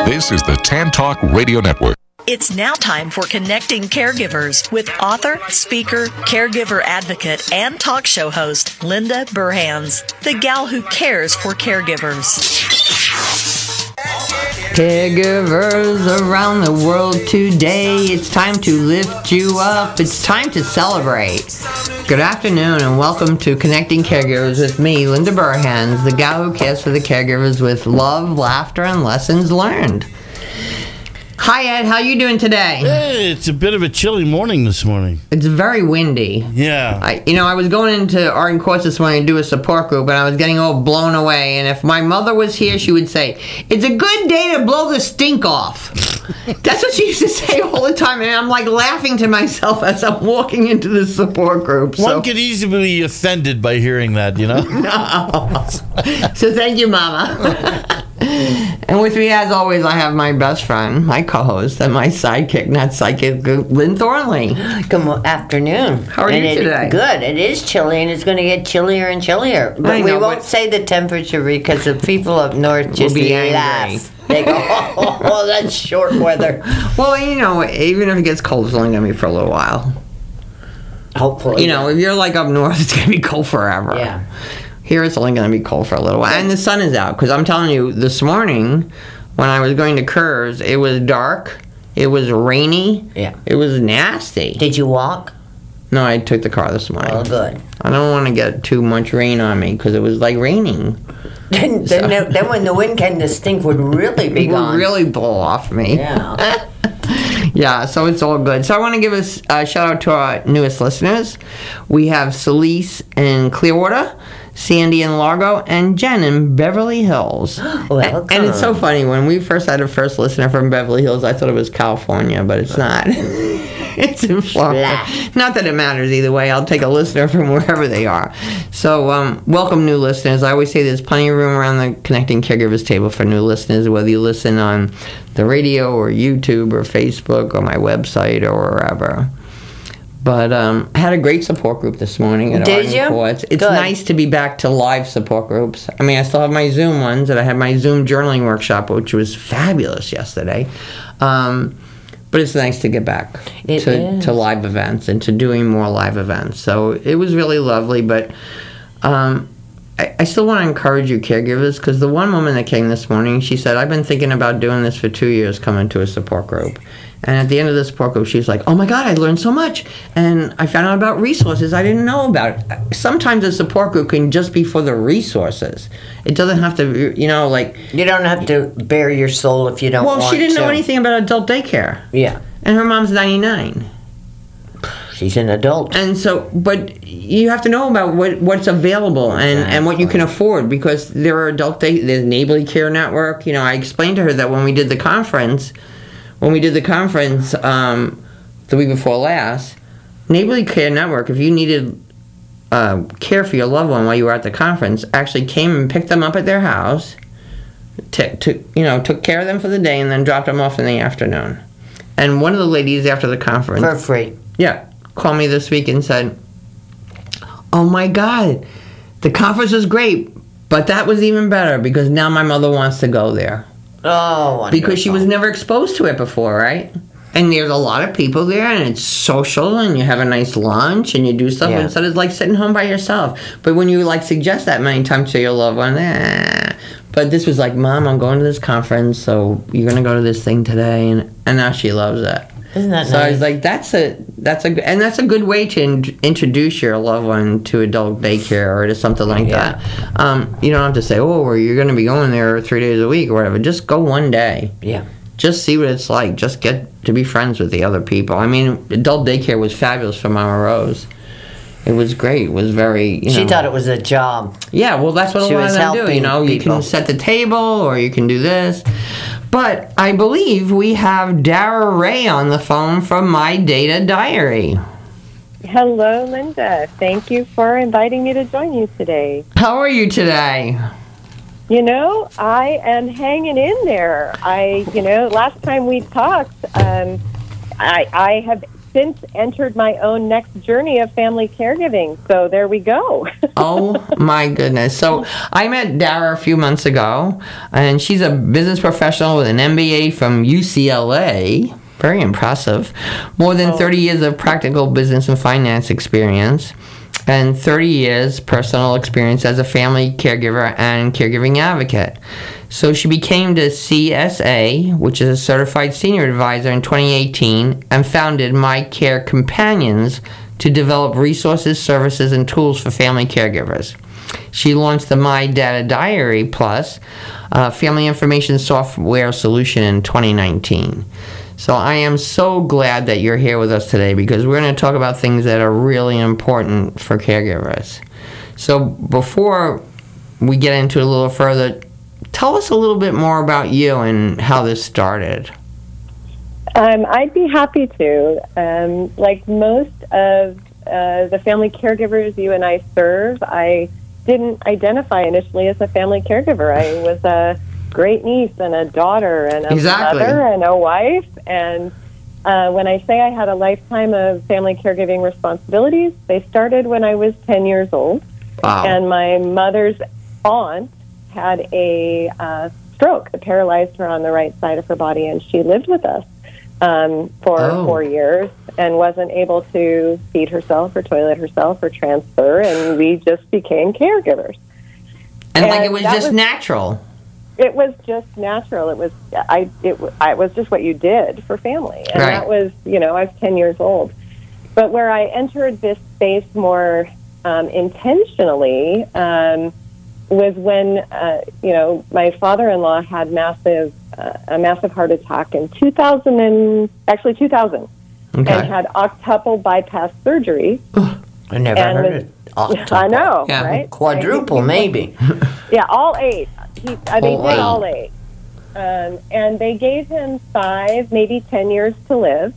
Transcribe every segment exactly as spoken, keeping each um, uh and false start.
This is the Tan Talk Radio Network. It's now time for Connecting Caregivers with author, speaker, caregiver advocate, and talk show host Linda Burhans, the gal who cares for caregivers. Caregivers around the world today, it's time to lift you up. It's time to celebrate. Good afternoon and welcome to Connecting Caregivers with me, Linda Burhans, the gal who cares for the caregivers with love, laughter, and lessons learned. Hi, Ed. How you doing today? Hey, it's a bit of a chilly morning this morning. It's very windy. Yeah. I, you know, I was going into Arden Courts this morning to do a support group, and I was getting all blown away. And if my mother was here, she would say, "It's a good day to blow the stink off." That's what she used to say all the time, and I'm like laughing to myself as I'm walking into the support group. So. One could easily be offended by hearing that, you know? No. So thank you, Mama. And with me, as always, I have my best friend, my co-host, and my sidekick, not psychic, Lynn Thornley. Good afternoon. How are and you it, today? Good. It is chilly, and it's going to get chillier and chillier. But I we know, won't but- say the temperature because the people up north just be angry. laugh. They go, oh, oh, that's short weather. Well, you know, even if it gets cold, it's only going to be for a little while. Hopefully. You know, if you're like up north, it's going to be cold forever. Yeah. Here, it's only going to be cold for a little while. And the sun is out, because I'm telling you, this morning, when I was going to Kerr's, it was dark, it was rainy, Yeah. it was nasty. Did you walk? No, I took the car this morning. Oh, good. I don't want to get too much rain on me, because it was like raining. Then, then, the- then when the wind came, the stink would really be It would gone. really blow off me. Yeah. Yeah, so it's all good. So I want to give a s- a shout out to our newest listeners. We have Celise in Clearwater, Sandy in Largo, and Jen in Beverly Hills. Welcome. And it's so funny, when we first had a first listener from Beverly Hills, I thought it was California, but it's not. It's in Florida. Blah. Not that it matters either way. I'll take a listener from wherever they are. So um, welcome new listeners. I always say there's plenty of room around the Connecting Caregivers table for new listeners, whether you listen on the radio or YouTube or Facebook or my website or wherever. But um, I had a great support group this morning at Did Arden you? Courts. It's Good. nice to be back to live support groups. I mean, I still have my Zoom ones, and I had my Zoom journaling workshop, which was fabulous yesterday. Um, but it's nice to get back It to, is. to live events and to doing more live events. So it was really lovely, but um, I, I still want to encourage you caregivers, because the one woman that came this morning, she said, "I've been thinking about doing this for two years, coming to a support group." And at the end of the support group, she's like, "Oh my God, I learned so much. And I found out about resources I didn't know about." Sometimes a support group can just be for the resources. It doesn't have to be, you know, like... You don't have to bare your soul if you don't Well, want she didn't to. know anything about adult daycare. Yeah. And her mom's ninety-nine. She's an adult. And so, but you have to know about what what's available and, and what you can afford, because there are adult day, there's Neighborly Care Network. You know, I explained to her that when we did the conference, when we did the conference um, the week before last, Neighborly Care Network, if you needed uh, care for your loved one while you were at the conference, actually came and picked them up at their house, t- took you know took care of them for the day, and then dropped them off in the afternoon. And one of the ladies after the conference, For free. yeah, called me this week and said, "Oh my God, the conference was great, but that was even better because now my mother wants to go there." Oh, wonderful. Because she was never exposed to it before, right? And there's a lot of people there, and it's social, and you have a nice lunch, and you do stuff Yeah. instead of like sitting home by yourself. But when you like suggest that many times to your loved one, eh. But this was like, "Mom, I'm going to this conference, so you're gonna go to this thing today," and and now she loves it. Isn't that So nice? I was like, "That's a that's a and that's a good way to in- introduce your loved one to adult daycare or to something like Yeah. that." Um, you don't have to say, "Oh, well, you're going to be going there three days a week or whatever." Just go one day. Yeah. Just see what it's like. Just get to be friends with the other people. I mean, adult daycare was fabulous for Mama Rose. It was great. It was very, you She know. thought it was a job. Yeah, well, that's what She a lot was of them do. You helping know, you people. can set the table or you can do this. But I believe we have Dara Ray on the phone from My Data Diary. Hello, Linda. Thank you for inviting me to join you today. How are you today? You know, I am hanging in there. I, you know, last time we talked, um, I, I have since entered my own next journey of family caregiving. So there we go. Oh my goodness. So I met Dara a few months ago, and she's a business professional with an M B A from U C L A. Very impressive. More than Oh. thirty years of practical business and finance experience, and thirty years personal experience as a family caregiver and caregiving advocate. So she became the C S A, which is a Certified Senior Advisor, in twenty eighteen, and founded My Care Companions to develop resources, services, and tools for family caregivers. She launched the My Data Diary Plus uh, family information software solution in twenty nineteen. So I am so glad that you're here with us today, because we're going to talk about things that are really important for caregivers. So before we get into it a little further, tell us a little bit more about you and how this started. Um, I'd be happy to. Um, like most of uh, the family caregivers you and I serve, I didn't identify initially as a family caregiver. I was a great niece and a daughter and a Exactly. mother and a wife. And uh, when I say I had a lifetime of family caregiving responsibilities, they started when I was ten years old. Wow. And my mother's aunt had a uh, stroke that paralyzed her on the right side of her body, and she lived with us um, for Oh. four years and wasn't able to feed herself or toilet herself or transfer, and we just became caregivers. And, like and it was that just was- natural. It was just natural. It was I. It, w- I- it was just what you did for family, and Right. that was, you know, I was ten years old. But where I entered this space more um, intentionally um, was when, uh, you know, my father-in-law had massive uh, a massive heart attack in two thousand and actually two thousand, Okay. and had octuple bypass surgery. I never And heard was- it. Octuple. I know, Yeah. right? Quadruple, maybe. Yeah, all eight. He, uh, they All did eight. all eight. Um, and they gave him five, maybe ten years to live.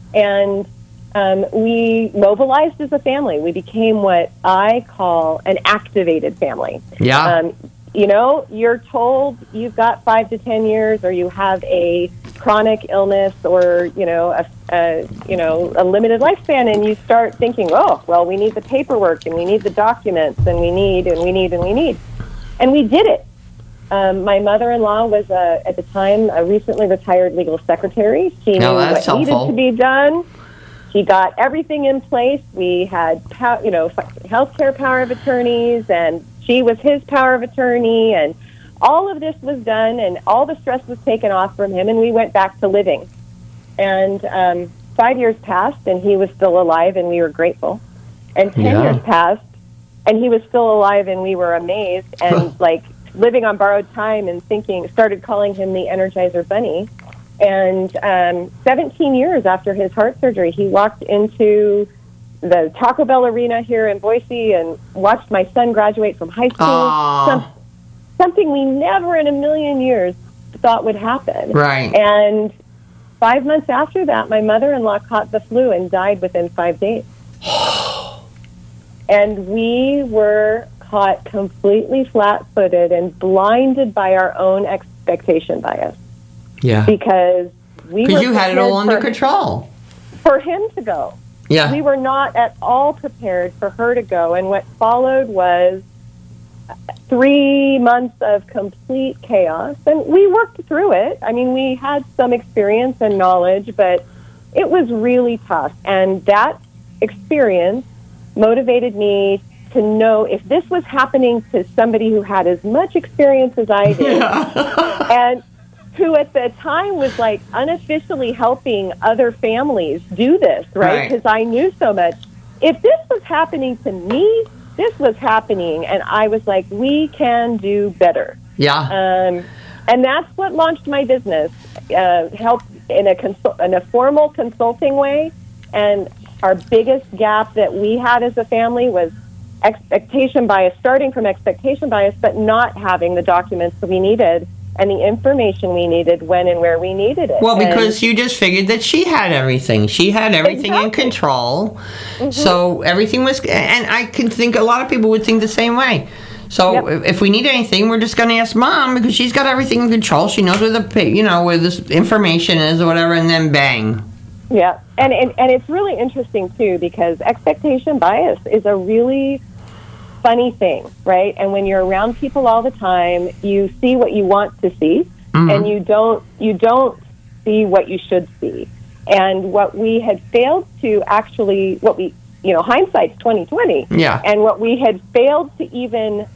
And um, we mobilized as a family. We became what I call an activated family. Yeah. Um, you know, you're told you've got five to ten years, or you have a chronic illness, or you know, a, a you know, a limited lifespan, and you start thinking, oh, well, we need the paperwork, and we need the documents, and we need, and we need, and we need, and we did it. Um, my mother-in-law was, uh, at the time, a recently retired legal secretary. She Now knew what that's helpful. needed to be done. She got everything in place. We had, pow- you know, healthcare power of attorneys, and she was his power of attorney, and all of this was done, and all the stress was taken off from him, and we went back to living. And um, five years passed, and he was still alive, and we were grateful. And ten Yeah. years passed, and he was still alive, and we were amazed, and like living on borrowed time, and thinking, started calling him the Energizer Bunny. And um, seventeen years after his heart surgery, he walked into the Taco Bell arena here in Boise and watched my son graduate from high school. Aw. Some, something we never in a million years thought would happen. Right. And five months after that, my mother-in-law caught the flu and died within five days. And we were caught completely flat-footed and blinded by our own expectation bias, Yeah. because we Because were you had it all prepared under for, control. for him to go. Yeah. We were not at all prepared for her to go, and what followed was three months of complete chaos, and we worked through it. I mean, we had some experience and knowledge, but it was really tough, and that experience motivated me to know if this was happening to somebody who had as much experience as I did, and who at the time was like unofficially helping other families do this, right? Right. Because I knew so much. If this was happening to me, this was happening, and I was like, we can do better. Yeah. Um, and that's what launched my business, uh, help in a consul- in a formal consulting way. And our biggest gap that we had as a family was expectation bias, starting from expectation bias, but not having the documents that we needed and the information we needed when and where we needed it. Well, And- because you just figured that she had everything. She had everything in Exactly. control. Mm-hmm. So everything was, and I can think a lot of people would think the same way. So Yep. if, if we need anything, we're just going to ask mom because she's got everything in control. She knows where the, pa- you know, where this information is or whatever, and then bang. Yeah, and, and and it's really interesting too, because expectation bias is a really funny thing, right? And when you're around people all the time, you see what you want to see, mm-hmm. and you don't you don't see what you should see. And what we had failed to actually, what we, you know, hindsight's twenty twenty. Yeah. And what we had failed to even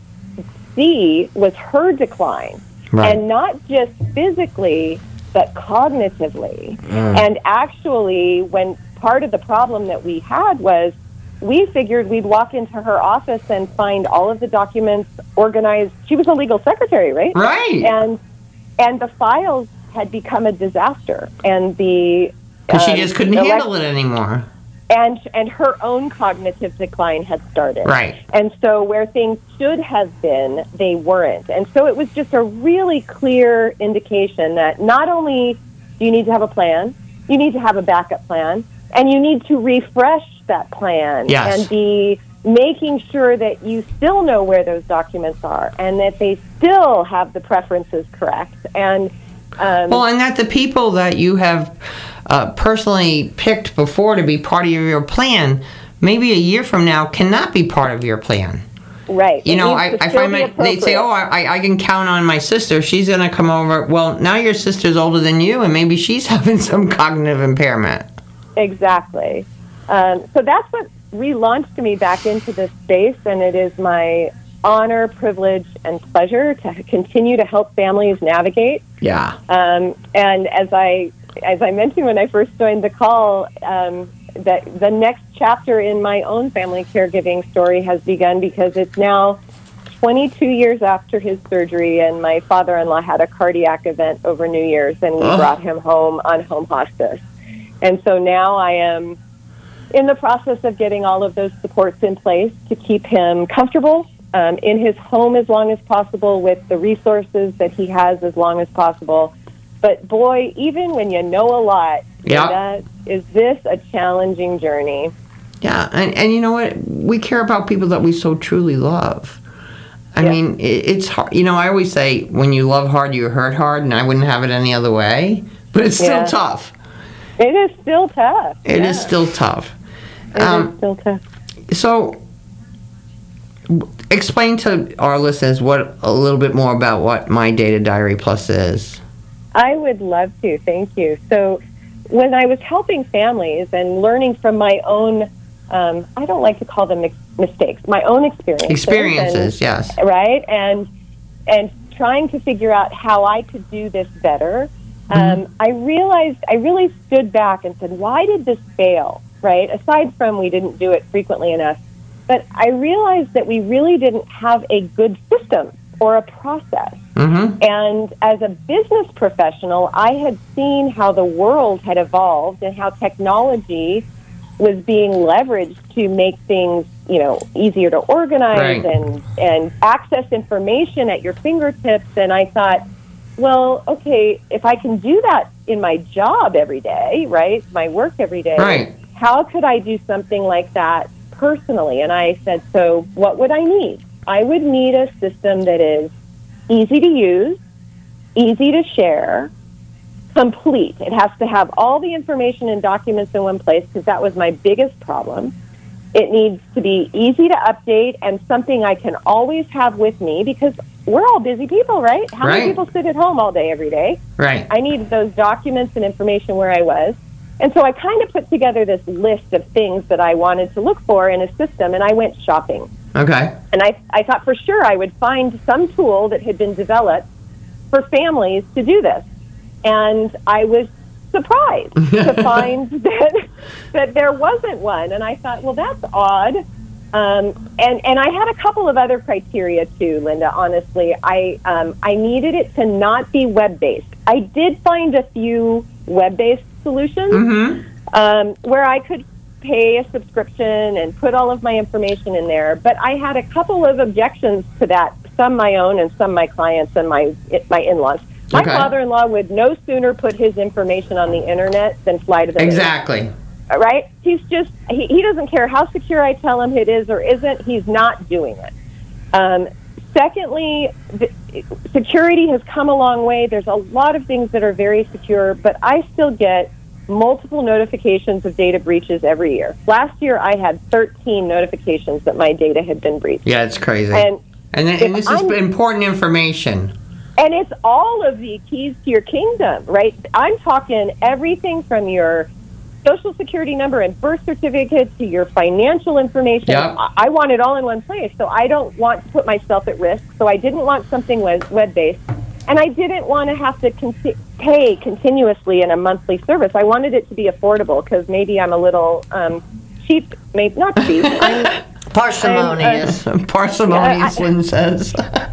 see was her decline, right. and not just physically, but cognitively. Mm. And actually, when part of the problem that we had was, we figured we'd walk into her office and find all of the documents organized. She was a legal secretary, right? Right. And and the files had become a disaster, and the because um, she just couldn't elect- handle it anymore. And and her own cognitive decline had started. Right. And so where things should have been, they weren't. And so it was just a really clear indication that not only do you need to have a plan, you need to have a backup plan, and you need to refresh that plan, yes. and be making sure that you still know where those documents are, and that they still have the preferences correct. And um, well, and that the people that you have uh, personally picked before to be part of your plan, maybe a year from now, cannot be part of your plan. Right. You It know, needs I, to I still find be my, they'd say, appropriate. oh, I, I can count on my sister. She's going to come over. Well, now your sister's older than you, and maybe she's having some cognitive impairment. Exactly. Um, so that's what relaunched me back into this space, and it is my honor, privilege, and pleasure to continue to help families navigate. Yeah. Um, and as I as I mentioned when I first joined the call, um, that the next chapter in my own family caregiving story has begun, because it's now twenty-two years after his surgery, and my father-in-law had a cardiac event over New Year's, and we Oh. brought him home on home hospice. And so now I am in the process of getting all of those supports in place to keep him comfortable um, in his home as long as possible, with the resources that he has as long as possible. But boy, even when you know a lot, Yeah. Linda, is this a challenging journey? Yeah, and, and you know what? We care about people that we so truly love. I Yeah. mean, it, it's hard. You know, I always say, when you love hard, you hurt hard, and I wouldn't have it any other way. But it's still Yeah. tough. It is still tough. It is Yeah. still tough. It Um, is still tough. So, w- explain to our listeners what a little bit more about what My Data Diary Plus is. I would love to. Thank you. So when I was helping families and learning from my own, um, I don't like to call them ex- mistakes, my own experiences. Experiences, yes. And, right? And and trying to figure out how I could do this better, um, I realized, I really stood back and said, why did this fail, right? Aside from we didn't do it frequently enough. But I realized that we really didn't have a good system or a process. Mm-hmm. And as a business professional, I had seen how the world had evolved and how technology was being leveraged to make things, you know, easier to organize, Right. and, and access information at your fingertips. And I thought, well, okay, if I can do that in my job every day, right, my work every day, Right. how could I do something like that personally? And I said, so what would I need? I would need a system that is easy to use, easy to share, complete. It has to have all the information and documents in one place, because that was my biggest problem. It needs to be easy to update and something I can always have with me, because we're all busy people, right? How Right. many people sit at home all day, every day? Right. I needed those documents and information where I was. And so I kind of put together this list of things that I wanted to look for in a system, and I went shopping. Okay. And I, I thought for sure I would find some tool that had been developed for families to do this. And I was surprised to find that that there wasn't one. And I thought, well, that's odd. Um, and, and I had a couple of other criteria too, Linda, honestly. I, um, I needed it to not be web-based. I did find a few web-based solutions Mm-hmm. um, where I could pay a subscription and put all of my information in there. But I had a couple of objections to that, some my own and some my clients and my my in-laws. My Okay. father-in-law would no sooner put his information on the internet than fly to the moon. Exactly. Right? He's just, he, he doesn't care how secure I tell him it is or isn't. He's not doing it. Um, secondly, the, security has come a long way. There's a lot of things that are very secure, but I still get multiple notifications of data breaches every year. Last year, I had thirteen notifications that my data had been breached. Yeah, it's crazy. And, and, and this is I'm, important information. And it's all of the keys to your kingdom, right? I'm talking everything from your Social Security number and birth certificate to your financial information. Yep. I, I want it all in one place, so I don't want to put myself at risk. So I didn't want something web- web-based. And I didn't want to have to con- pay continuously in a monthly service. I wanted it to be affordable because maybe I'm a little um, cheap. Maybe not cheap. I'm, Parsimonious. I'm, uh, Parsimonious, Lynn says.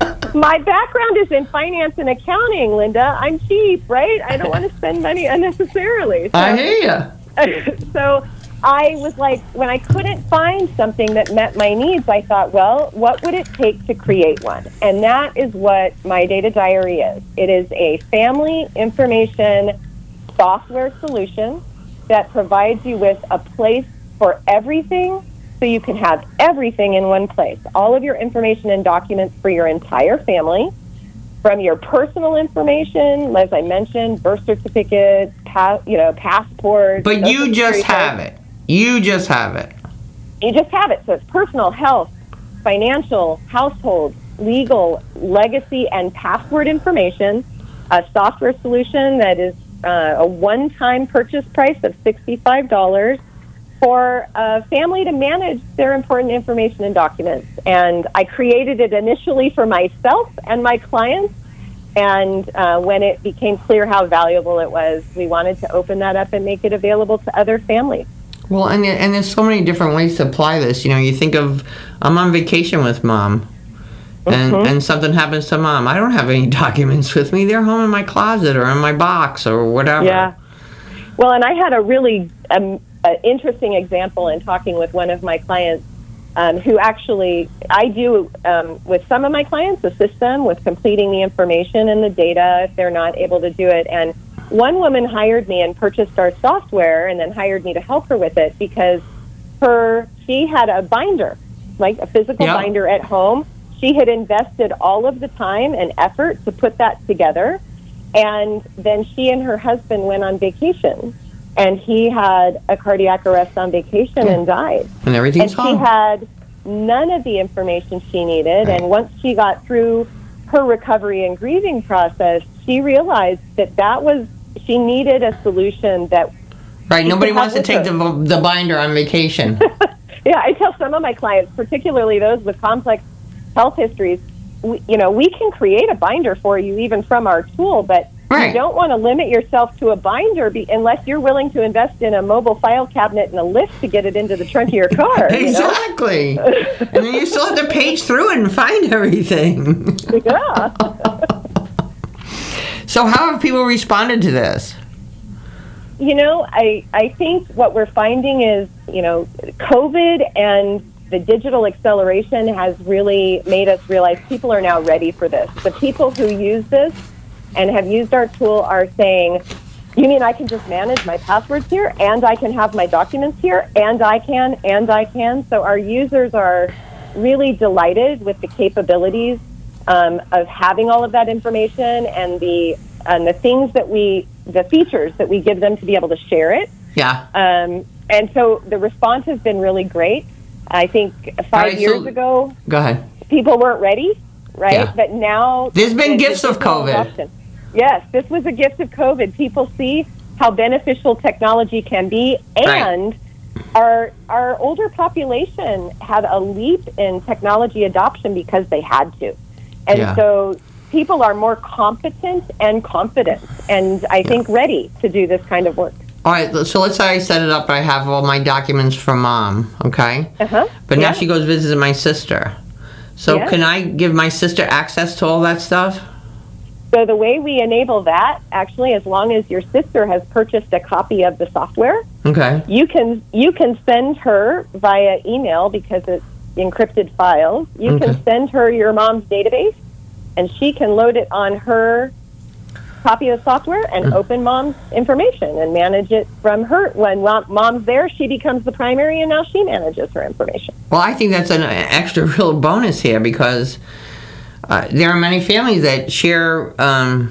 my background is in finance and accounting, Linda. I'm cheap, right? I don't want to spend money unnecessarily. So, I hear you. so I was like, when I couldn't find something that met my needs, I thought, well, what would it take to create one? And that is what My Data Diary is. It is a family information software solution that provides you with a place for everything, so you can have everything in one place. All of your information and documents for your entire family, from your personal information, as I mentioned, birth certificate, pa- you know, passport. But you just have it. You just have it. You just have it. So it's personal, health, financial, household, legal, legacy, and password information. A software solution that is uh, a one-time purchase price of sixty-five dollars for a family to manage their important information and documents. And I created it initially for myself and my clients. And uh, when it became clear how valuable it was, we wanted to open that up and make it available to other families. Well, and and there's so many different ways to apply this. You know, you think of, I'm on vacation with mom, and, Mm-hmm. and something happens to mom. I don't have any documents with me. They're home in my closet or in my box or whatever. Yeah. Well, and I had a really um, uh, interesting example in talking with one of my clients um, who actually, I do um, with some of my clients, assist them with completing the information and the data if they're not able to do it. And one woman hired me and purchased our software and then hired me to help her with it because her she had a binder, like a physical Yeah. binder at home. She had invested all of the time and effort to put that together. And then she and her husband went on vacation, and he had a cardiac arrest on vacation and died. And everything's And she home. had none of the information she needed. And once she got through her recovery and grieving process, she realized that that was, she needed a solution that, Right, nobody could have wants to with take her. the, the binder on vacation. yeah, I tell some of my clients, particularly those with complex health histories, we, you know, we can create a binder for you even from our tool, but Right. you don't want to limit yourself to a binder be, unless you're willing to invest in a mobile file cabinet and a lift to get it into the trunk of your car. you know? Exactly. And then you still have to page through it and find everything. Yeah. So how have people responded to this? You know, I, I think what we're finding is, you know, COVID and the digital acceleration has really made us realize people are now ready for this. The people who use this and have used our tool are saying, you mean I can just manage my passwords here, and I can have my documents here, and I can, and I can? So our users are really delighted with the capabilities um, of having all of that information and the and the things that we, the features that we give them to be able to share it. Yeah. Um, and so the response has been really great. I think five right, years so- ago, Go ahead. people weren't ready, right? Yeah. But now There's been the gifts of digital COVID. adoption. Yes, this was a gift of COVID. People see how beneficial technology can be, and our our older population had a leap in technology adoption because they had to, and Yeah. so people are more competent and confident, and I think ready to do this kind of work. All right, so let's say I set it up. I have all my documents from mom, okay? Uh-huh. But now Yeah. she goes visit my sister. So Yeah. can I give my sister access to all that stuff? So the way we enable that, actually, as long as your sister has purchased a copy of the software, Okay. you can you can send her via email because it's encrypted files. You Okay. can send her your mom's database, and she can load it on her copy of software and Mm. open mom's information and manage it from her. When mom- mom's there, she becomes the primary, and now she manages her information. Well, I think that's an extra real bonus here because uh, there are many families that share um,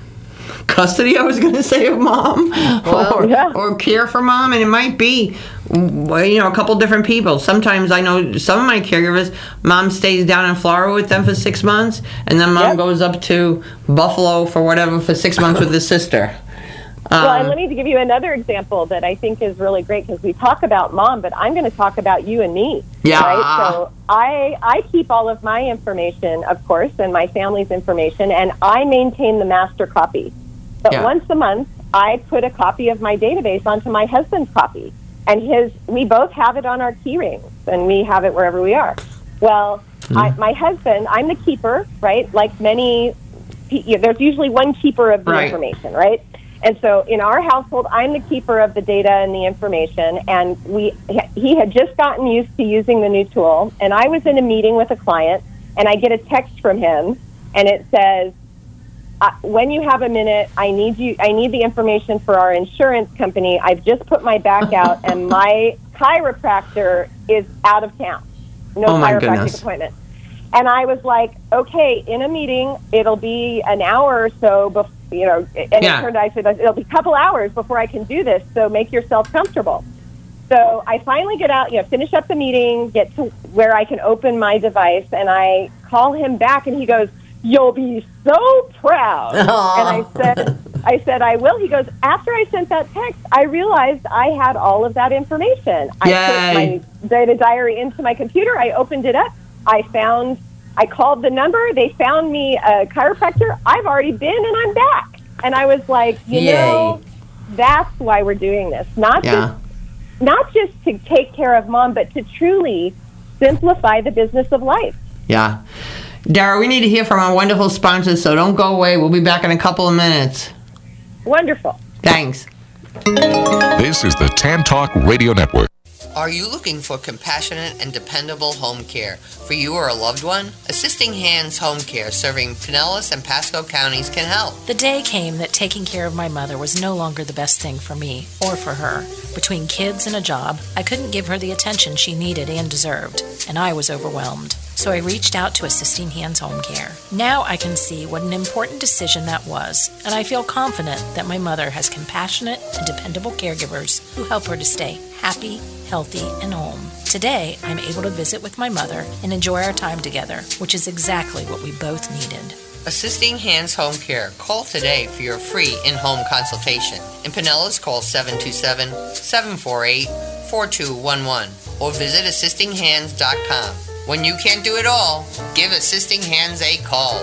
custody, I was going to say, of mom, or, yeah. or care for mom, and it might be, you know, a couple different people. Sometimes I know some of my caregivers, mom stays down in Florida with them for six months, and then mom Yep. goes up to Buffalo for whatever for six months with his sister. Well, and Um, let me give you another example that I think is really great, because we talk about mom, but I'm going to talk about you and me. Yeah. Right? So I I keep all of my information, of course, and my family's information, and I maintain the master copy. But Yeah. once a month, I put a copy of my database onto my husband's copy, and his. We both have it on our key rings, and we have it wherever we are. Well, I, my husband, I'm the keeper, right? Like many, pe- there's usually one keeper of the Right. information, right? And so in our household, I'm the keeper of the data and the information, and we he had just gotten used to using the new tool, and I was in a meeting with a client, and I get a text from him, and it says, uh, when you have a minute, I need you. I need the information for our insurance company. I've just put my back out, and my chiropractor is out of town. No Oh, my chiropractic goodness. appointment. And I was like, okay, in a meeting, it'll be an hour or so before, you know, and Yeah. it turned out I said, it'll be a couple hours before I can do this, so make yourself comfortable. So I finally get out, you know, finish up the meeting, get to where I can open my device, and I call him back, and he goes, "You'll be so proud." Aw. And I said, I said, I will. He goes, after I sent that text, I realized I had all of that information. I Yay. put my data diary into my computer. I opened it up. I found, I called the number. They found me a chiropractor. I've already been, and I'm back. And I was like, you Yay. know, that's why we're doing this. Not Yeah. just, not just to take care of mom, but to truly simplify the business of life. Yeah. Dara, we need to hear from our wonderful sponsors, so don't go away. We'll be back in a couple of minutes. Wonderful. Thanks. This is the Tan Talk Radio Network. Are you looking for compassionate and dependable home care for you or a loved one? Assisting Hands Home Care, serving Pinellas and Pasco counties, can help. The day came that taking care of my mother was no longer the best thing for me or for her. Between kids and a job, I couldn't give her the attention she needed and deserved, and I was overwhelmed. So I reached out to Assisting Hands Home Care. Now I can see what an important decision that was, and I feel confident that my mother has compassionate and dependable caregivers who help her to stay happy, healthy, and home. Today, I'm able to visit with my mother and enjoy our time together, which is exactly what we both needed. Assisting Hands Home Care. Call today for your free in-home consultation. In Pinellas, call seven two seven, seven four eight, four two one one or visit assisting hands dot com. When you can't do it all, give Assisting Hands a call.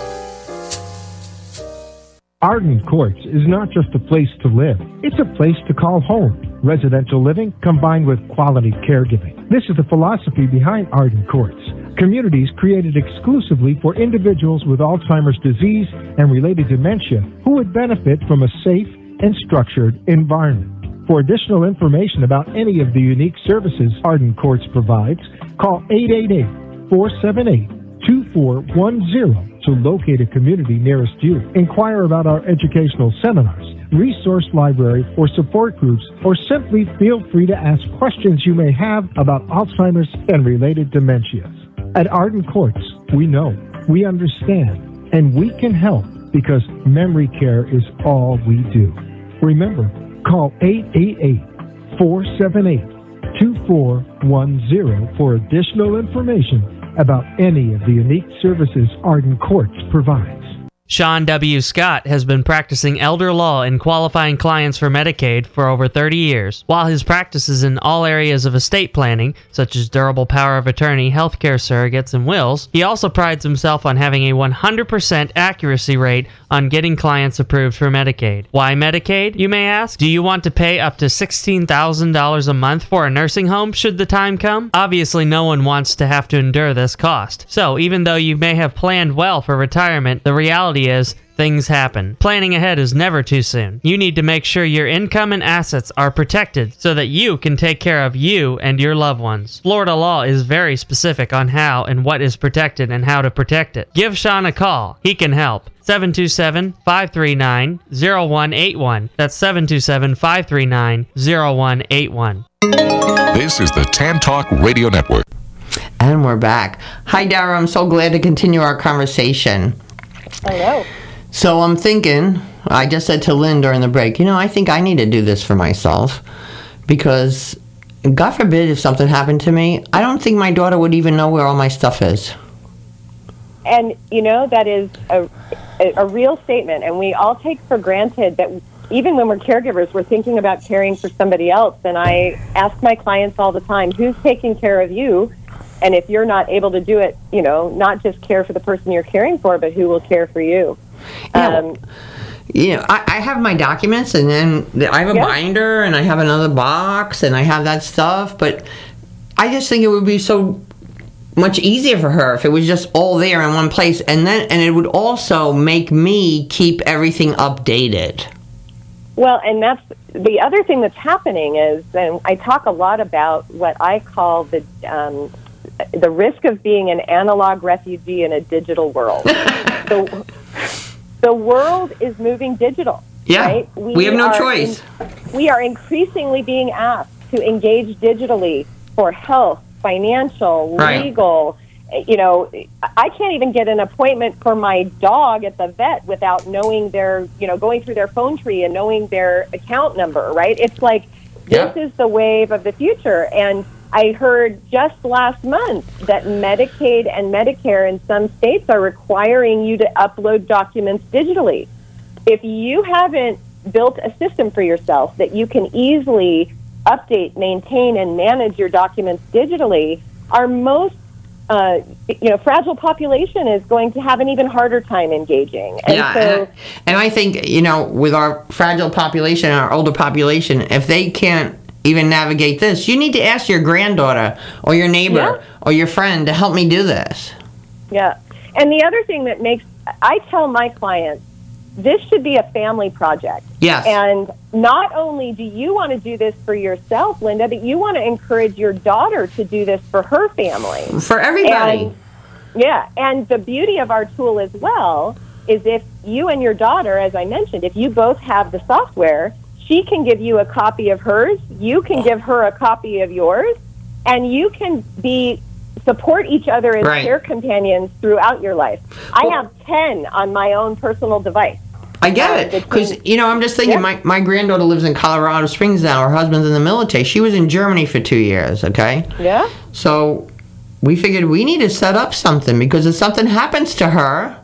Arden Courts is not just a place to live. It's a place to call home. Residential living combined with quality caregiving. This is the philosophy behind Arden Courts. Communities created exclusively for individuals with Alzheimer's disease and related dementia who would benefit from a safe and structured environment. For additional information about any of the unique services Arden Courts provides, call eight eight eight, four seven eight, two four one zero to locate a community nearest you. Inquire about our educational seminars, resource library, or support groups, or simply feel free to ask questions you may have about Alzheimer's and related dementias. At Arden Courts, we know, we understand, and we can help because memory care is all we do. Remember, call eight eight eight, four seven eight, two four one zero for additional information about any of the unique services Arden Courts provides. Sean W. Scott has been practicing elder law and qualifying clients for Medicaid for over thirty years. While his practice is in all areas of estate planning, such as durable power of attorney, healthcare surrogates, and wills, he also prides himself on having a one hundred percent accuracy rate on getting clients approved for Medicaid. Why Medicaid, you may ask? Do you want to pay up to sixteen thousand dollars a month for a nursing home should the time come? Obviously, no one wants to have to endure this cost. So, even though you may have planned well for retirement, the reality is things happen. Planning ahead is never too soon. You need to make sure your income and assets are protected so that you can take care of you and your loved ones. Florida law is very specific on how and what is protected and how to protect it. Give Sean a call. He can help. seven two seven, five three nine, zero one eight one. That's seven two seven, five three nine, zero one eight one. This is the Tan Talk Radio Network. And we're back. Hi, Dara. I'm so glad to continue our conversation. Hello. So I'm thinking, I just said to Lynn during the break, you know, I think I need to do this for myself because, God forbid, if something happened to me, I don't think my daughter would even know where all my stuff is. And, you know, that is a, a real statement. And we all take for granted that even when we're caregivers, we're thinking about caring for somebody else. And I ask my clients all the time, who's taking care of you? And if you're not able to do it, you know, not just care for the person you're caring for, but who will care for you. Yeah, Um, you know, I, I have my documents, and then I have a Yeah. binder, and I have another box, and I have that stuff. But I just think it would be so much easier for her if it was just all there in one place, and then and it would also make me keep everything updated. Well, and that's the other thing that's happening is, and I talk a lot about what I call the um, the risk of being an analog refugee in a digital world. the, the world is moving digital. Yeah, right? we have no are choice. In, we are increasingly being asked to engage digitally for health, financial, Right. legal. You know, I can't even get an appointment for my dog at the vet without knowing their, you know, going through their phone tree and knowing their account number, right? It's like, this Yeah. is the wave of the future. And I heard just last month that Medicaid and Medicare in some states are requiring you to upload documents digitally. If you haven't built a system for yourself that you can easily update, maintain, and manage your documents digitally, our most uh, you know, fragile population is going to have an even harder time engaging. And yeah, so, and, and I think, you know, with our fragile population, our older population, if they can't even navigate this, you need to ask your granddaughter or your neighbor Yeah. or your friend to help me do this. yeah. And the other thing that makes, I tell my clients, this should be a family project. Yes. And not only do you want to do this for yourself, Linda, but you want to encourage your daughter to do this for her family. For everybody. And, yeah. And the beauty of our tool as well is if you and your daughter, as I mentioned, if you both have the software, she can give you a copy of hers, you can give her a copy of yours, and you can be support each other as Right. care companions throughout your life. I have ten on my own personal device. I get it. Because, you know, I'm just thinking, Yeah. my, my granddaughter lives in Colorado Springs now. Her husband's in the military. She was in Germany for two years, okay? Yeah? So we figured we need to set up something because if something happens to her,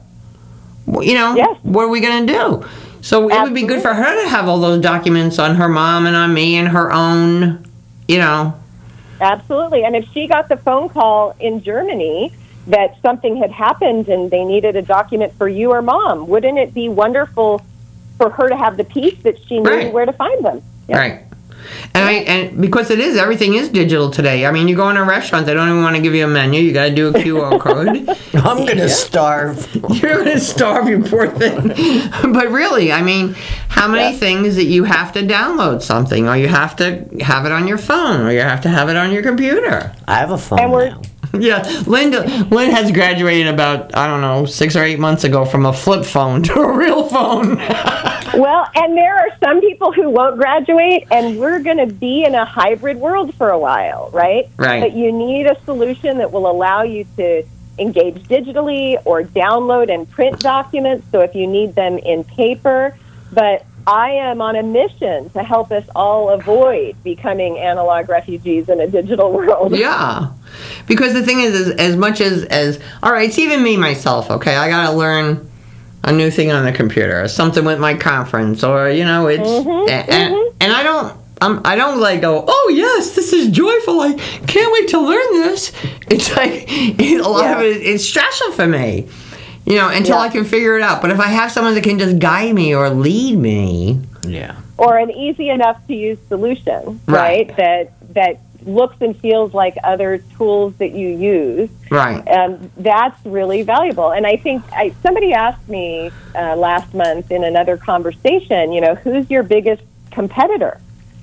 w- you know, Yes. what are we going to do? So it would be good for her to have all those documents on her mom and on me and her own, you know. Absolutely. And if she got the phone call in Germany that something had happened and they needed a document for you or mom, wouldn't it be wonderful for her to have the peace that she knew Right. where to find them? Yeah. Right. And I and because it is, everything is digital today. I mean, you go in a restaurant, they don't even want to give you a menu. You got to do a Q R code. I'm going to starve. You're going to starve, you poor thing. But really, I mean, how many Yeah. things that you have to download something, or you have to have it on your phone, or you have to have it on your computer? I have a phone And we're- now. Yeah, Linda, Lynn has graduated about, I don't know, six or eight months ago from a flip phone to a real phone. Well, and there are some people who won't graduate, and we're going to be in a hybrid world for a while, right? Right. But you need a solution that will allow you to engage digitally or download and print documents, so if you need them in paper. But I am on a mission to help us all avoid becoming analog refugees in a digital world. Yeah. Because the thing is, is as much as, as, all right, it's even me, myself, okay? I got to learn a new thing on the computer, or something with my conference, or, you know, it's, Mhm, and, mhm. and I don't, I'm, I don't like go, oh, yes, this is joyful. I can't wait to learn this. It's like, a lot Yeah. of it, it's stressful for me, you know, until Yeah. I can figure it out. But if I have someone that can just guide me or lead me, Yeah. Or an easy enough to use solution, Right. right? That that looks and feels like other tools that you use. right. Um, that's really valuable. And I think I, somebody asked me uh, last month in another conversation, you know, who's your biggest competitor?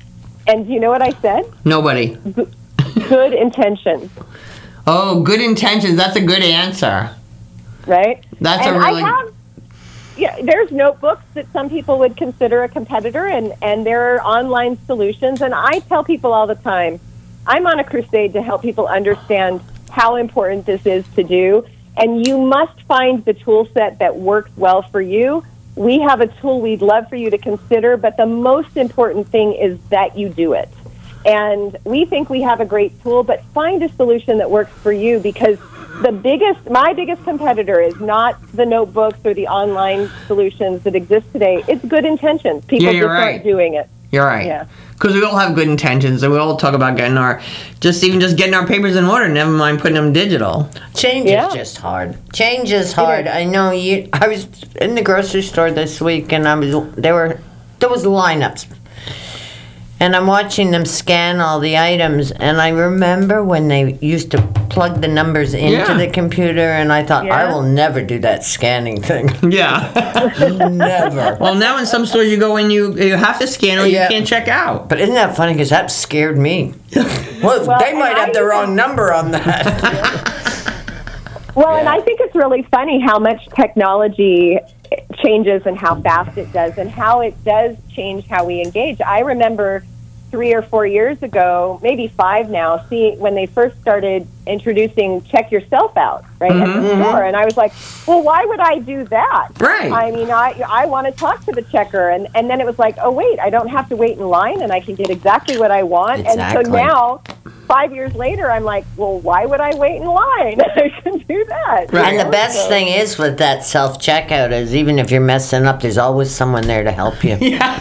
And you know what I said? Nobody. Good intentions, Oh, good intentions. That's a good answer. right? That's and a really. I have, yeah, there's notebooks that some people would consider a competitor, and, and there are online solutions. And I tell people all the time, I'm on a crusade to help people understand how important this is to do. And you must find the tool set that works well for you. we have a tool we'd love for you to consider, but the most important thing is that you do it. And we think we have a great tool, but find a solution that works for you, because the biggest, my biggest competitor is not the notebooks or the online solutions that exist today. It's good intentions. People Yeah, you're just right. aren't doing it. You're right. Yeah. Because we all have good intentions, and we all talk about getting our, just even just getting our papers in order. Never mind putting them digital. Change Yeah. is just hard. Change is hard. I know you. I was in the grocery store this week, and I was there were there was lineups, and I'm watching them scan all the items, and I remember when they used to plug the numbers into Yeah. the computer, and I thought, I Yeah. will never do that scanning thing. Yeah. Never. Well, now in some stores you go in, you you have to scan or Yeah. you can't check out. But isn't that funny? Because that scared me. Well, Well, they and might I have the even- wrong number on that. Well, and I think it's really funny how much technology changes and how fast it does and how it does change how we engage. I remember three or four years ago, maybe five now, see when they first started introducing check yourself out, right, at the store. And I was like, well, why would I do that? Right. I mean, I I want to talk to the checker. And, and then it was like, oh, wait, I don't have to wait in line and I can get exactly what I want. And so Exactly. now, five years later, I'm like, well, why would I wait in line? I can do that. Right. And the best thing is with that self checkout is even if you're messing up, there's always someone there to help you.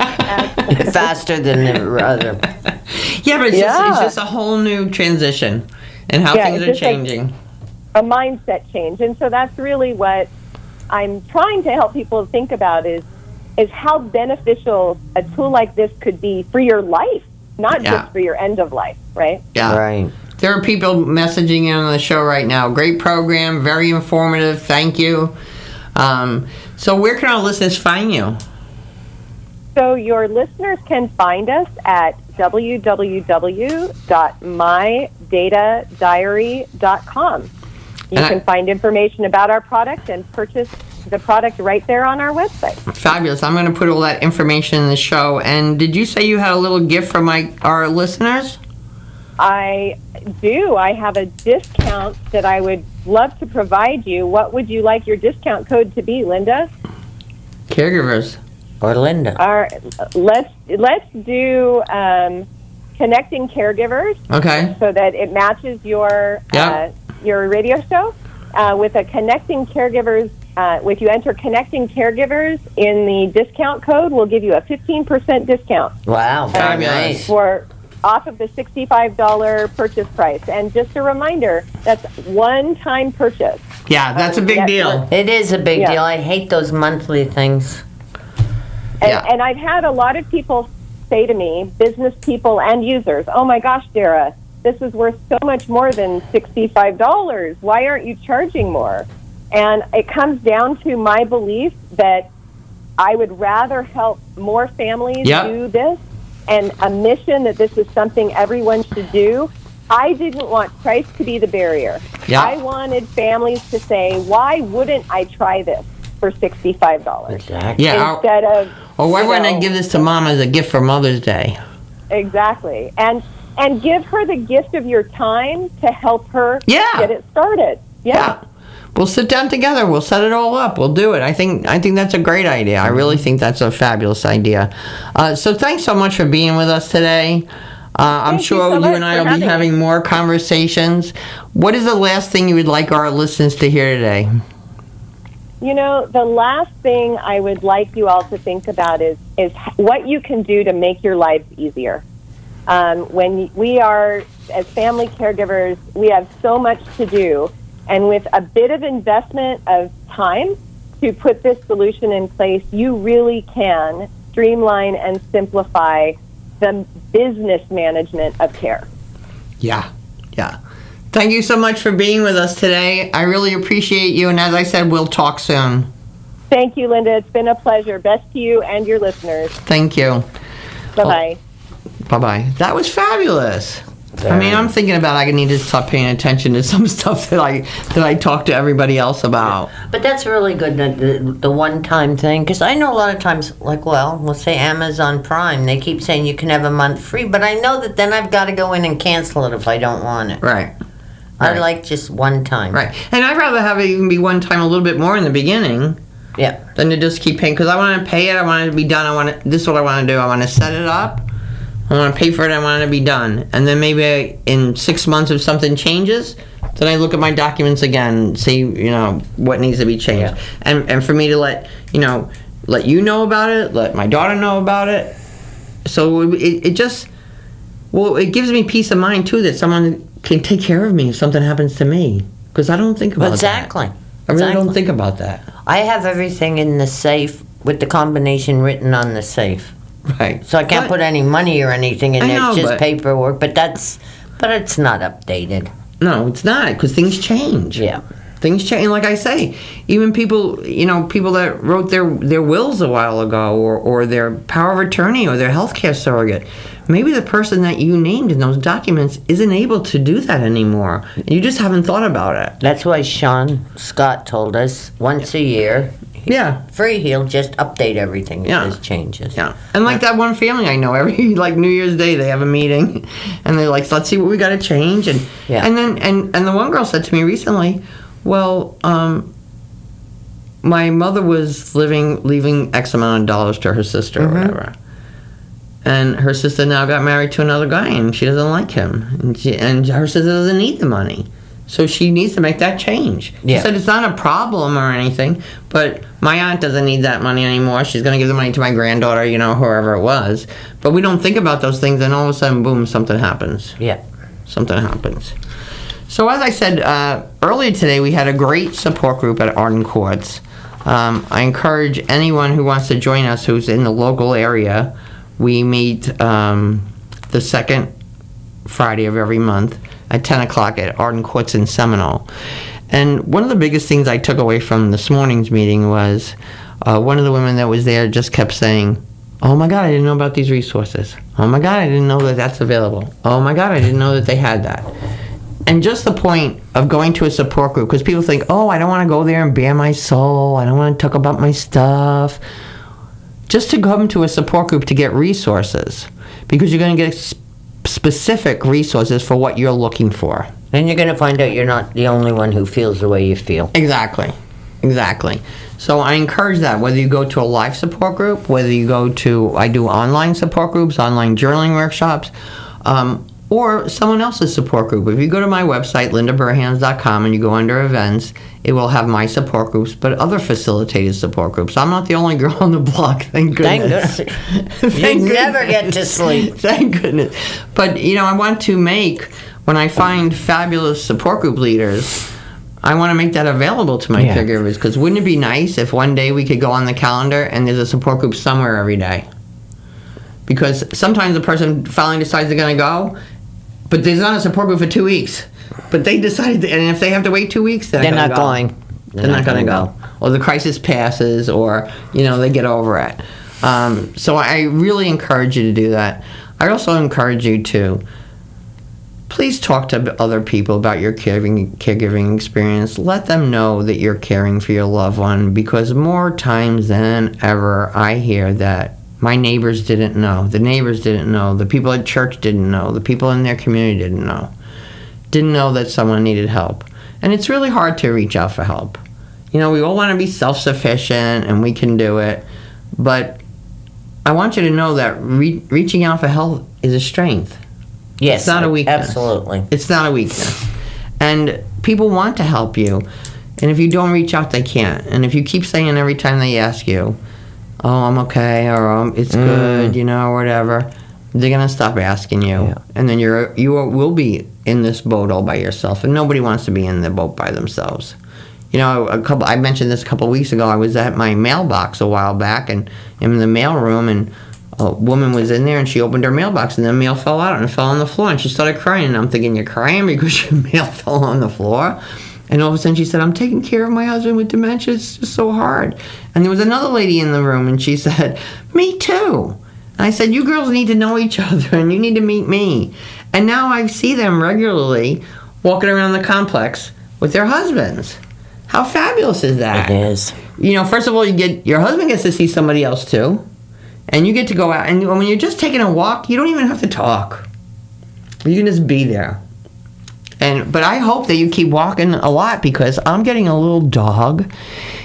Faster than the other. Yeah, but it's, just, Yeah. it's just a whole new transition and how Yeah, things it's are just like- changing. a mindset change. And so that's really what I'm trying to help people think about is is how beneficial a tool like this could be for your life, not Yeah. just for your end of life, right? Yeah. Right. There are people messaging in on the show right now. Great program, very informative. Thank you. Um, so where can our listeners find you? So your listeners can find us at w w w dot my data diary dot com. You And I- can find information about our product and purchase the product right there on our website. Fabulous. I'm going to put all that information in the show. And did you say you had a little gift for my our listeners? I do. I have a discount that I would love to provide you. What would you like your discount code to be, Linda? Caregivers. Or Linda. Our, let's let's do um, connecting caregivers Okay. so that it matches your Yeah. uh, your radio show uh, with a connecting caregivers. Uh, if you enter connecting caregivers in the discount code, we'll give you a fifteen percent discount. Wow, very Fabulous. nice. For off of the sixty-five dollars purchase price. And just a reminder, that's one-time purchase. Yeah, that's a big Yeah, deal. It is a big Yeah. deal. I hate those monthly things. And, Yeah. and I've had a lot of people say to me, business people and users, oh my gosh, Dara, this is worth so much more than sixty-five dollars. Why aren't you charging more? And it comes down to my belief that I would rather help more families Yep. do this and a mission that this is something everyone should do. I didn't want price to be the barrier. Yeah. I wanted families to say, why wouldn't I try this for sixty-five dollars? Exactly. Yeah. Or, Instead of, or why you wouldn't I know, give this to Mom as a gift for Mother's Day? Exactly. And and give her the gift of your time to help her Yeah. get it started. Yeah. Yeah. We'll sit down together. We'll set it all up. We'll do it. I think I think that's a great idea. I really think that's a fabulous idea. Uh, so thanks so much for being with us today. Uh, I'm Thank you sure so you, much and I for will be having having me. more conversations. What is the last thing you would like our listeners to hear today? You know, the last thing I would like you all to think about is is what you can do to make your lives easier. Um, when we are, as family caregivers, we have so much to do, and with a bit of investment of time to put this solution in place, you really can streamline and simplify the business management of care. Yeah, yeah. Thank you so much for being with us today. I really appreciate you, and as I said, we'll talk soon. Thank you, Linda. It's been a pleasure. Best to you and your listeners. Thank you. Bye-bye. Bye-bye. That was fabulous. I mean, I'm thinking about I need to start paying attention to some stuff that I that I talk to everybody else about. But that's really good, the, the, the one-time thing, because I know a lot of times, like, well, we'll say Amazon Prime, they keep saying you can have a month free, but I know that then I've got to go in and cancel it if I don't want it. Right. I Right. like just one time. Right. And I'd rather have it even be one time a little bit more in the beginning. Yeah. Than to just keep paying. Because I want to pay it. I want it to be done. I want to, this is what I want to do. I want to set it up. I want to pay for it. I want it to be done. And then maybe I, in six months if something changes, then I look at my documents again and see, you know, what needs to be changed. Yeah. And and for me to let, you know, let you know about it, let my daughter know about it. So it, it just, well, it gives me peace of mind, too, that someone can take care of me if something happens to me. Because I don't think about exactly. that. I really exactly. don't think about that. I have everything in the safe with the combination written on the safe. Right. So I can't but, put any money or anything in I there. know, it's just but, paperwork. But that's, but it's not updated. No, it's not, because things change. Yeah. Things change. Like I say, even people, you know, people that wrote their, their wills a while ago, or, or their power of attorney, or their healthcare surrogate, maybe the person that you named in those documents isn't able to do that anymore. You just haven't thought about it. That's why Sean Scott told us once a year. Yeah. Free, he'll just update everything if Yeah. there's changes. Yeah. And like that one family I know, every like New Year's Day they have a meeting, and they're like, let's see what we got to change. And Yeah. and then and, and the one girl said to me recently, well, um, my mother was living leaving X amount of dollars to her sister or Mhm. whatever. And her sister now got married to another guy, and she doesn't like him. And, she, and her sister doesn't need the money. So she needs to make that change. Yeah. She said it's not a problem or anything, but my aunt doesn't need that money anymore. She's going to give the money to my granddaughter, you know, whoever it was. But we don't think about those things, and all of a sudden, boom, something happens. Yeah. Something happens. So as I said, uh, earlier today, we had a great support group at Arden Courts. Um, I encourage anyone who wants to join us who's in the local area. We meet um, the second Friday of every month at ten o'clock at Arden Courts in Seminole. And one of the biggest things I took away from this morning's meeting was uh, one of the women that was there just kept saying, oh my God, I didn't know about these resources. Oh my God, I didn't know that that's available. Oh my God, I didn't know that they had that. And just the point of going to a support group, because people think, oh, I don't want to go there and bare my soul. I don't want to talk about my stuff. Just to come to a support group to get resources, because you're going to get sp- specific resources for what you're looking for. Then you're going to find out you're not the only one who feels the way you feel. Exactly. Exactly. So I encourage that, whether you go to a live support group, whether you go to, I do online support groups, online journaling workshops, um, or someone else's support group. If you go to my website, linda burhans dot com, and you go under events, it will have my support groups, but other facilitated support groups. I'm not the only girl on the block, thank goodness. Thank goodness. You never get to sleep. Thank goodness. But, you know, I want to make, when I find fabulous support group leaders, I want to make that available to my Yeah. caregivers, because wouldn't it be nice if one day we could go on the calendar and there's a support group somewhere every day? Because sometimes the person finally decides they're going to go, but there's not a support group for two weeks. But they decided, to, and if they have to wait two weeks, they're, They're not, not go. going. They're, They're not, not going to gonna go. Or the crisis passes, or, you know, they get over it. Um, so I really encourage you to do that. I also encourage you to please talk to other people about your caregiving, caregiving experience. Let them know that you're caring for your loved one, because more times than ever, I hear that my neighbors didn't know, the neighbors didn't know, the people at church didn't know, the people in their community didn't know, didn't know that someone needed help. And it's really hard to reach out for help. You know, we all want to be self-sufficient and we can do it, but I want you to know that re- reaching out for help is a strength. Yes, It's not a weakness. Absolutely. It's not a weakness. And people want to help you. And if you don't reach out, they can't. And if you keep saying every time they ask you, oh, I'm okay, or um, it's Mm. good, you know, or whatever, they're going to stop asking you. Yeah. And then you're, you are, will be in this boat all by yourself. And nobody wants to be in the boat by themselves. You know, a couple. I mentioned this a couple of weeks ago. I was at my mailbox a while back, and in the mail room, and a woman was in there, and she opened her mailbox, and the mail fell out and it fell on the floor, and she started crying. And I'm thinking, you're crying because your mail fell on the floor? And all of a sudden she said, I'm taking care of my husband with dementia. It's just so hard. And there was another lady in the room, and she said, me too. And I said, you girls need to know each other, and you need to meet me. And now I see them regularly walking around the complex with their husbands. How fabulous is that? It is. You know, first of all, you get your husband gets to see somebody else too, and you get to go out. And when you're just taking a walk, you don't even have to talk. You can just be there. And but I hope that you keep walking a lot, because I'm getting a little dog,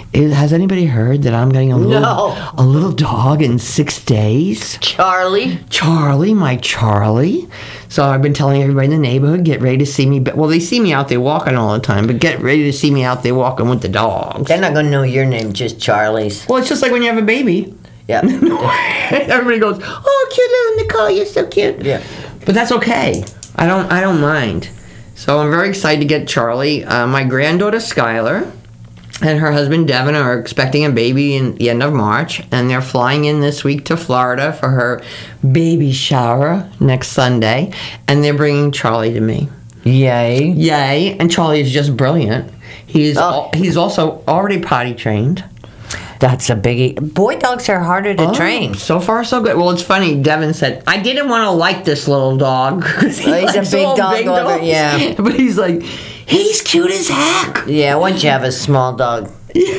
Is, has anybody heard that I'm getting a little, No. a little dog in six days? Charlie. Charlie, my Charlie. So I've been telling everybody in the neighborhood, get ready to see me. Well, they see me out there walking all the time, but get ready to see me out there walking with the dogs. They're not going to know your name, just Charlie's. Well, it's just like when you have a baby. Yeah. Everybody goes, "Oh, cute little Nicole, you're so cute." Yeah. But that's okay. I don't. I don't mind. So I'm very excited to get Charlie. Uh, my granddaughter Skylar and her husband Devin are expecting a baby in the end of March, and they're flying in this week to Florida for her baby shower next Sunday, and they're bringing Charlie to me. Yay. Yay! And Charlie is just brilliant. He's Oh. al- he's also already potty trained. That's a biggie. Boy dogs are harder to Oh, train. So far, so good. Well, it's funny. Devin said, I didn't want to like this little dog. 'Cause he Oh, he's a likes big all dog big lover, dogs. yeah. But he's like, he's cute as heck. Yeah, once you have a small dog.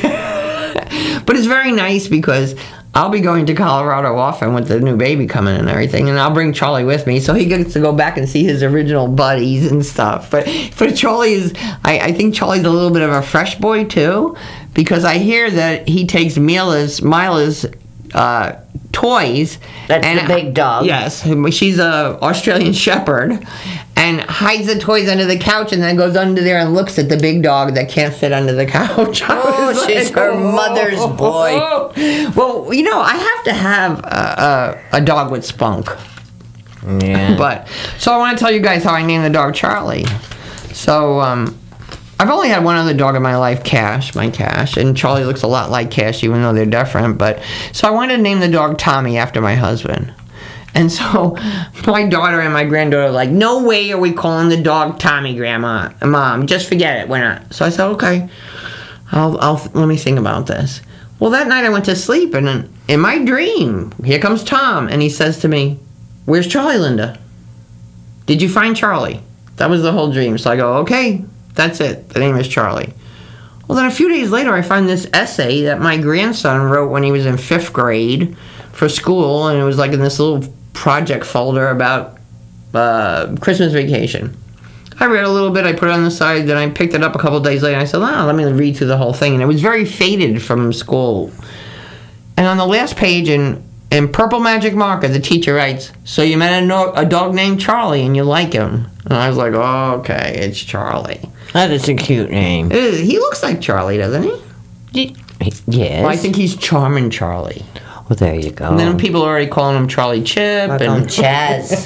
But it's very nice because I'll be going to Colorado often with the new baby coming and everything, and I'll bring Charlie with me so he gets to go back and see his original buddies and stuff. But but Charlie is, I, I think Charlie's a little bit of a fresh boy too, because I hear that he takes Mila's, Mila's uh, toys. That's and the big dog. Yes, she's a Australian Shepherd, and hides the toys under the couch and then goes under there and looks at the big dog that can't fit under the couch. I Oh, was she's her mother's boy. Well, you know, I have to have a, a, a dog with spunk. Yeah. But so I want to tell you guys how I named the dog Charlie. So um, I've only had one other dog in my life, Cash, my Cash, and Charlie looks a lot like Cash, even though they're different. But so I wanted to name the dog Tommy after my husband. And so my daughter and my granddaughter were like, no way are we calling the dog Tommy, Grandma, Mom. Just forget it. We're not. So I said, okay, I'll, I'll let me think about this. Well, that night I went to sleep, and in, in my dream, here comes Tom, and he says to me, where's Charlie, Linda? Did you find Charlie? That was the whole dream. So I go, okay, that's it. The name is Charlie. Well, then a few days later, I find this essay that my grandson wrote when he was in fifth grade for school, and it was like in this little project folder about uh, Christmas vacation. I read a little bit, I put it on the side, then I picked it up a couple days later, and I said, oh, let me read through the whole thing. And it was very faded from school. And on the last page, in, in purple magic marker, the teacher writes, so you met a, no- a dog named Charlie, and you like him. And I was like, oh, okay, it's Charlie. That is a cute name. It is. He looks like Charlie, doesn't he? Y- Yes. Well, I think he's Charming Charlie. Well, there you go. And then people are already calling him Charlie Chip. I and call him Chaz.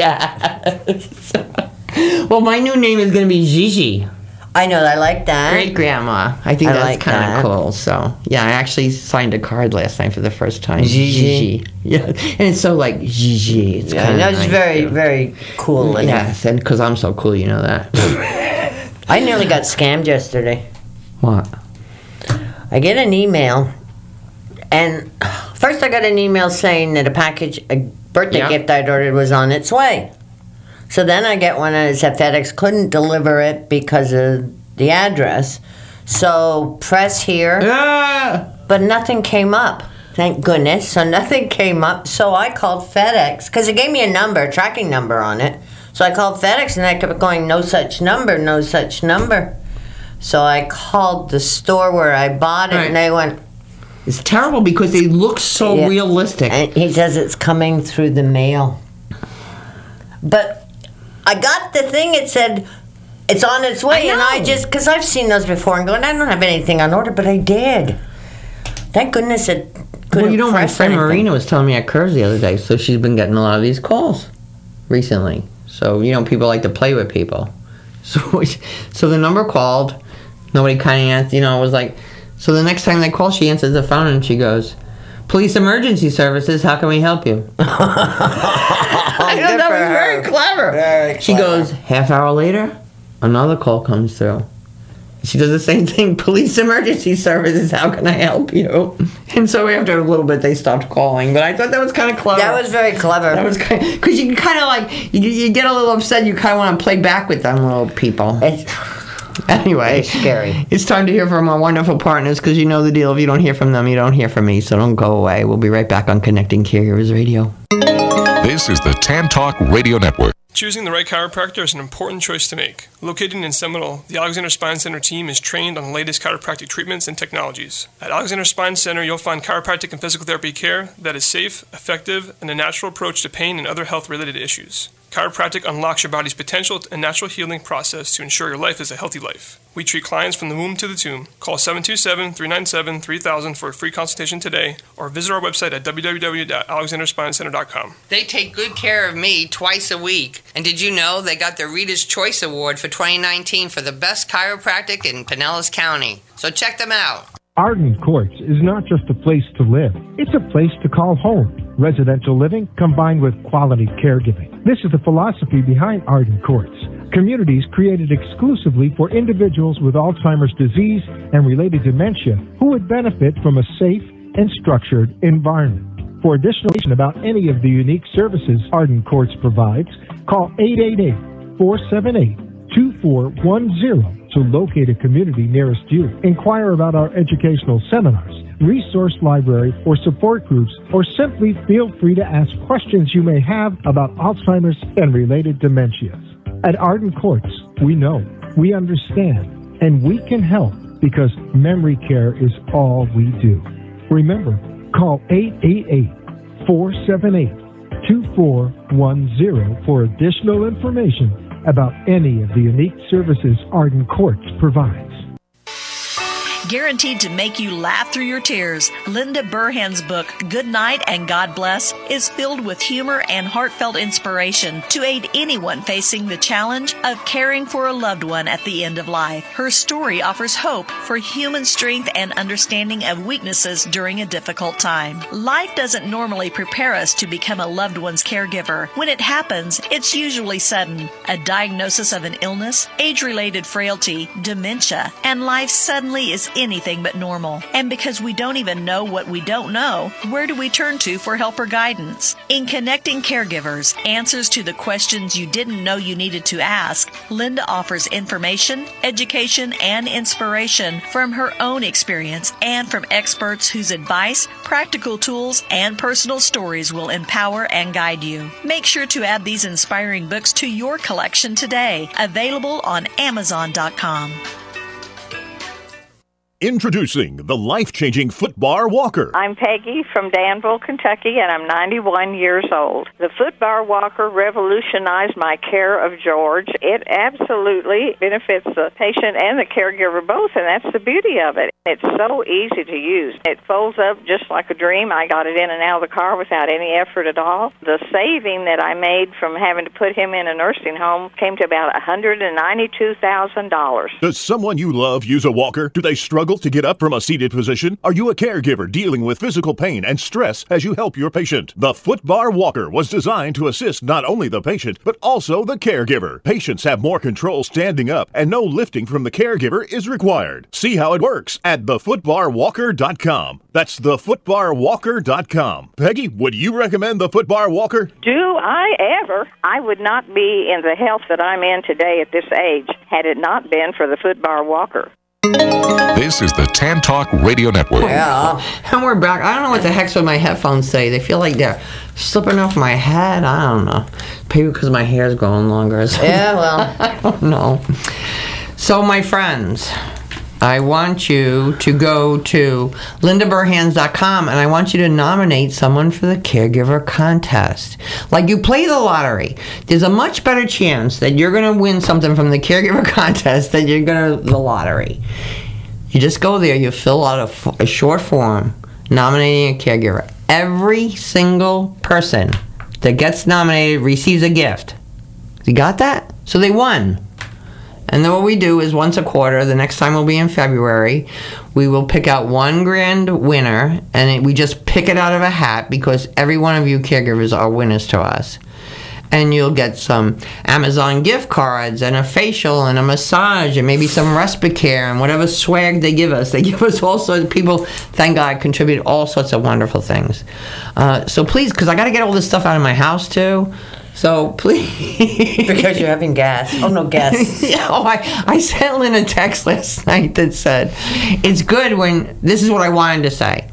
Chaz. Well, my new name is going to be Gigi. I know, I like that. Great Grandma. I think I that's like kind that. of cool. So, yeah, I actually signed a card last night for the first time. Gigi. Yeah, and it's so like Gigi. It's Yeah, kind of that's nice, very, too. very cool. And Yes, and because I'm so cool, you know that. I nearly got scammed yesterday. What? I get an email, and first I got an email saying that a package, a birthday Yeah. gift I'd ordered was on its way. So then I get one that said FedEx couldn't deliver it because of the address. So press here, Ah! but nothing came up. Thank goodness. So nothing came up. So I called FedEx because it gave me a number, a tracking number on it. So I called FedEx and I kept going, no such number, no such number. So I called the store where I bought it, Right. and they went, It's terrible because they look so Yeah. realistic. and he says it's coming through the mail. But I got the thing, it said it's on its way, I and I know. just, because I've seen those before and going, I don't have anything on order, but I did. Thank goodness it couldn't Well, you know, my press friend anything. Marina was telling me at Curves the other day, so she's been getting a lot of these calls recently. So, you know, people like to play with people. So, so the number called, nobody kind of answered, you know, it was like, so the next time they call, she answers the phone and she goes, Police Emergency Services, how can we help you? I know, Good that for was her. very clever. Very She clever. goes, half hour later, another call comes through. She does the same thing. Police Emergency Services, how can I help you? And so after a little bit, they stopped calling. But I thought that was kind of clever. That was very clever. That was kind because you kind of like you, you get a little upset. You kind of want to play back with them little people. It's, Anyway, it's scary. it's time to hear from our wonderful partners because you know the deal. If you don't hear from them, you don't hear from me. So don't go away. We'll be right back on Connecting Caregivers Radio. This is the Tan Talk Radio Network. Choosing the right chiropractor is an important choice to make. Located in Seminole, the Alexander Spine Center team is trained on the latest chiropractic treatments and technologies. At Alexander Spine Center, you'll find chiropractic and physical therapy care that is safe, effective, and a natural approach to pain and other health-related issues. Chiropractic unlocks your body's potential and natural healing process to ensure your life is a healthy life. We treat clients from the womb to the tomb. Call seven two seven, three nine seven, three thousand for a free consultation today, or visit our website at w w w dot alexander spine center dot com. They take good care of me twice a week. And did you know they got the Reader's Choice Award for twenty nineteen for the best chiropractic in Pinellas County? So check them out. Arden Courts is not just a place to live. It's a place to call home. Residential living combined with quality caregiving. This is the philosophy behind Arden Courts. Communities created exclusively for individuals with Alzheimer's disease and related dementia who would benefit from a safe and structured environment. For additional information about any of the unique services Arden Courts provides, call eight eight eight, four seven eight, two four one zero to locate a community nearest you. Inquire about our educational seminars, resource library, or support groups, or simply feel free to ask questions you may have about Alzheimer's and related dementias. At Arden Courts, we know, we understand, and we can help because memory care is all we do. Remember, call eight eight eight, four seven eight, two four one zero for additional information about any of the unique services Arden Courts provides. Guaranteed to make you laugh through your tears, Linda Burhan's book, Good Night and God Bless, is filled with humor and heartfelt inspiration to aid anyone facing the challenge of caring for a loved one at the end of life. Her story offers hope for human strength and understanding of weaknesses during a difficult time. Life doesn't normally prepare us to become a loved one's caregiver. When it happens, it's usually sudden. A diagnosis of an illness, age-related frailty, dementia, and life suddenly is anything but normal. And because we don't even know what we don't know, where do we turn to for help or guidance? In Connecting Caregivers, Answers to the Questions You Didn't Know You Needed to Ask, Linda offers information, education, and inspiration from her own experience and from experts whose advice, practical tools, and personal stories will empower and guide you. Make sure to add these inspiring books to your collection today. Available on amazon dot com. Introducing the life-changing Footbar Walker. I'm Peggy from Danville, Kentucky, and I'm ninety-one years old. The Footbar Walker revolutionized my care of George. It absolutely benefits the patient and the caregiver both, and that's the beauty of it. It's so easy to use. It folds up just like a dream. I got it in and out of the car without any effort at all. The saving that I made from having to put him in a nursing home came to about one hundred ninety-two thousand dollars. Does someone you love use a walker? Do they struggle to get up from a seated position? Are you a caregiver dealing with physical pain and stress as you help your patient? The Footbar Walker was designed to assist not only the patient, but also the caregiver. Patients have more control standing up, and no lifting from the caregiver is required. See how it works at the footbar walker dot com. That's the footbar walker dot com. Peggy, would you recommend the Footbar Walker? Do I ever? I would not be in the health that I'm in today at this age had it not been for the Footbar Walker. This is the Tan Talk Radio Network. Yeah, and we're back. I don't know what the heck's with my headphones say. They feel like they're slipping off my head. I don't know. Maybe because my hair's growing longer. So Yeah, well. I don't know. So, my friends, I want you to go to linda burhans dot com and I want you to nominate someone for the Caregiver Contest. Like you play the lottery. There's a much better chance that you're going to win something from the Caregiver Contest than you're going to the lottery. You just go there, you fill out a, a short form nominating a caregiver. Every single person that gets nominated receives a gift. You got that? So they won. And then what we do is once a quarter, the next time will be in February, we will pick out one grand winner, and it, we just pick it out of a hat because every one of you caregivers are winners to us. And you'll get some Amazon gift cards and a facial and a massage and maybe some respite care and whatever swag they give us. They give us all sorts of people, thank God, contribute all sorts of wonderful things. Uh, so please, because I got to get all this stuff out of my house too. So please. Because you're having gas. Oh, no, gas. yeah, oh, I, I sent Lynn a text last night that said, it's good when, this is what I wanted to say.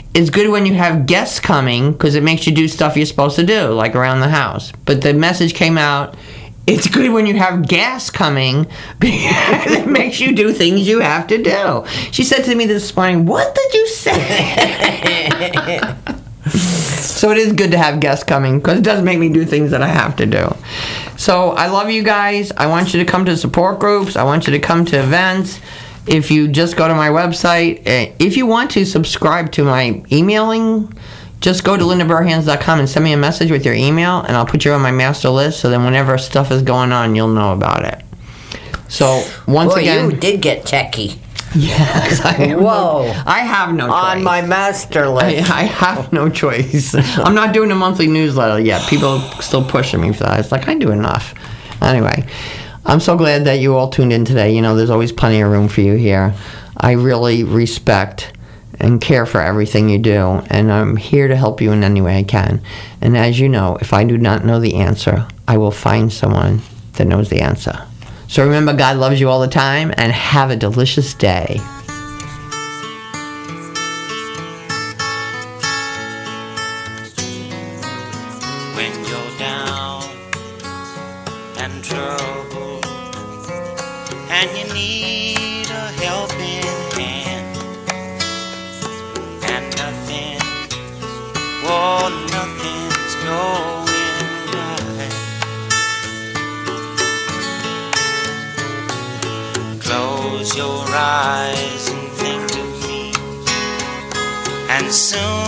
it's good when you have guests coming because it makes you do stuff you're supposed to do, like around the house. But the message came out, it's good when you have gas coming because it makes you do things you have to do. She said to me this morning, what did you say? So it is good to have guests coming because it does make me do things that I have to do. So I love you guys. I want you to come to support groups. I want you to come to events. If you just go to my website, if you want to subscribe to my emailing, just go to linda burhans dot com and send me a message with your email, and I'll put you on my master list, so then whenever stuff is going on, you'll know about it. So, once Boy, again... you did get techie. Yes, I have Whoa. No, I have no choice. On my master list. I, I have no choice. I'm not doing a monthly newsletter yet. People are still pushing me for that. It's like, I do enough. Anyway, I'm so glad that you all tuned in today. You know, there's always plenty of room for you here. I really respect and care for everything you do, and I'm here to help you in any way I can. And as you know, if I do not know the answer, I will find someone that knows the answer. So remember, God loves you all the time, and have a delicious day. When you're down and troubled, and you need a helping hand, and nothing, oh, nothing's going right. Close your eyes and think of me, and soon